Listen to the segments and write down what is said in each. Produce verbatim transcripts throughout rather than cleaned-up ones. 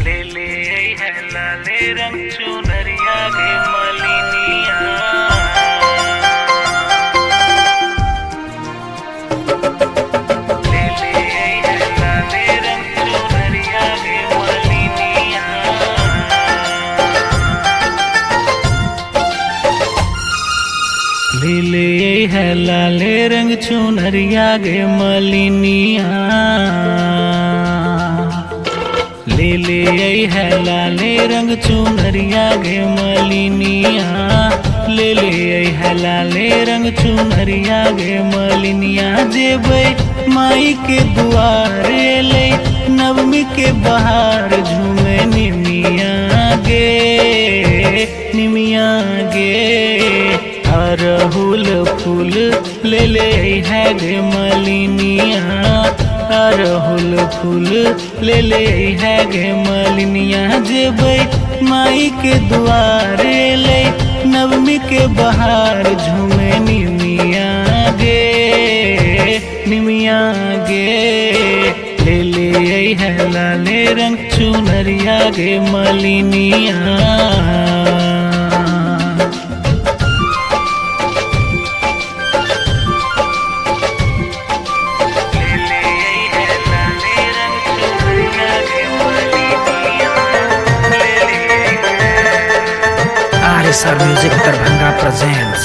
ले ले है लाले रंग चुनरिया गे मलिनिया। ले ले है लाले रंग चुनरिया गे मलिनिया। ले ले है लाले रंग चुनरिया गे मलिनिया। ले ले है लाले रंग चुनरिया गे मलिनिया। ले ले है लाले रंग चुनरिया गे मलिनिया। जेबै माई के दुआरे ले नवमी के बहार झूमे निमिया गे निमिया गे। अरहुल फूल ले ले है गे मलिनिया। अरहुल फूल ले ले है गे मलिनिया। जेबै माई के दुआरे ले नवमी के बहार झूमे निमिया गे निमिया गे। ले ले है लाले रंग चुनरिया गे मलिनिया। R music Darbhanga presents.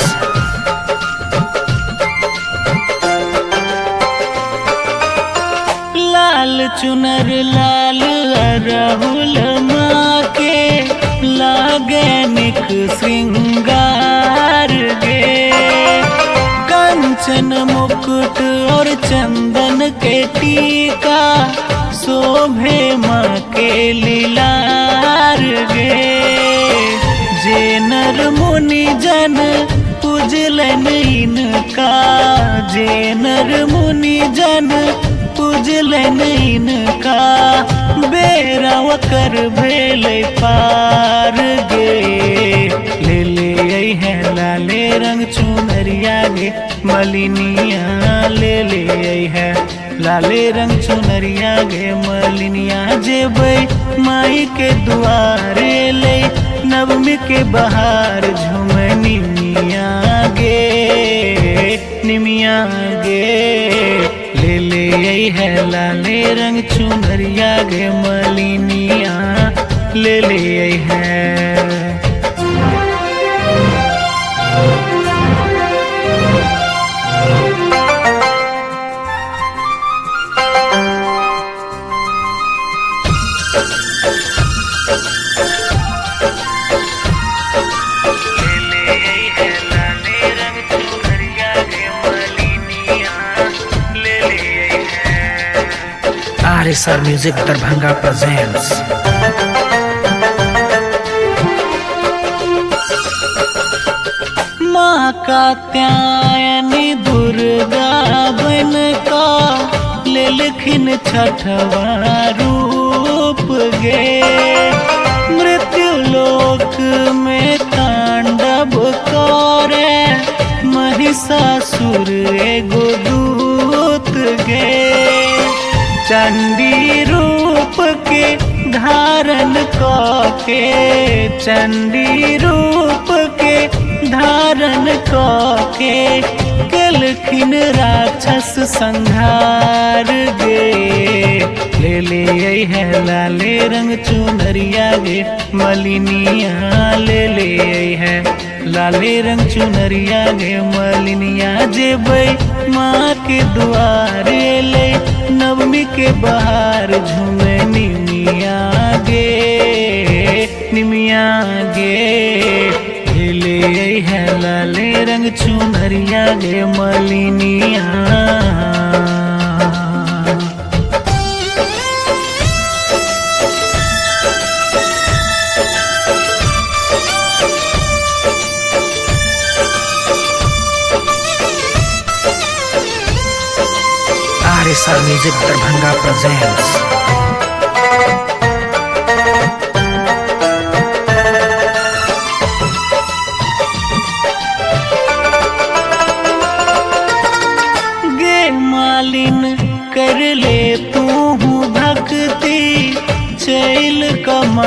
लाल चुनर लाल अरहुल माँ के लागे निक श्रृंगार गे। कंचन मुकुट और चंदन के टीका शोभे माँ के लीलार गे। जे नर मुनि जन पूजलन इनका। जे नर मुनि जन पूजलन इनका। बेरा कर भेल पार गे। ले ले है लाले रंग चुनरिया गे मलिनिया। ले ले है लाले रंग चुनरिया गे मलिनिया। जेबै माई के दुआरे ले नवमी के बहार झूमे निमिया गे निमिया गे। ले ले है लाले रंग चुनरिया गे मलिनिया। ले ले है आर म्यूजिक दरभंगा प्रेजेंट्स। माँ कात्यायनी दुर्गा बन का लेलखिन छठवा रूप गे। मृत्यु लोक में तांडव करे महिषासुर एगो दूत गे। चंडी रूप के धारण के चंडी रूप के धारण के केलखिन राक्षस संहार गे। ले ले है लाले रंग चुनरिया गे मलिनिया। ले ले है लाले रंग चुनरिया गे मलिनिया। जेबै माँ के दुआरे ले नवमी के बहार झूमे निमिया गे निमिया गे। ले है लाले रंग चुनरिया गे मलिनिया। R music Darbhanga presents. गे मालिन कर ले तू भक्ति चैल कमा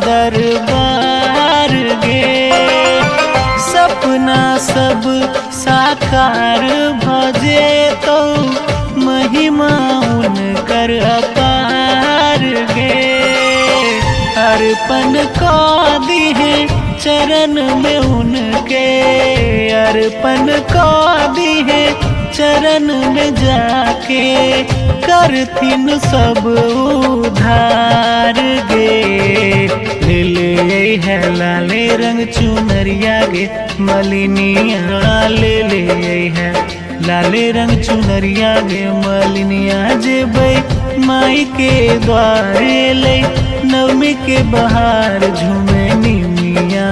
दरबार गे। सपना सब साकार भजे तो महिमा उनकर अपार गे। अर्पण का दी है चरण में उनके, अर्पण का दी है चरण में जाके, करथिन सब उधार गे। ले ले है लाले रंग चुनरिया गे मलिनिया, ले ले है लाले रंग चुनरिया गे मलिनिया। जेबै माई के द्वारे ले नवमी के बहार झूमे निमिया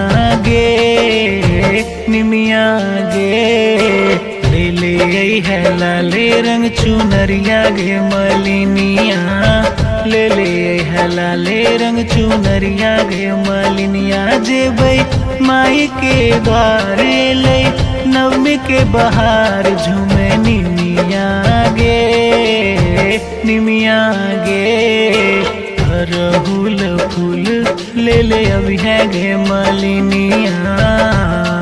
गे, निमिया गे। ले ले है लाले रंग चुनरिया गे मलिनिया, ले ले है लाले रंग चुनरिया गे मलिनिया। जेबै माई के द्वारे ले नवमी के बहार झूमे निमिया गे, निमिया गे। अरहुल फूल ले ले अभी है गे मलिनिया।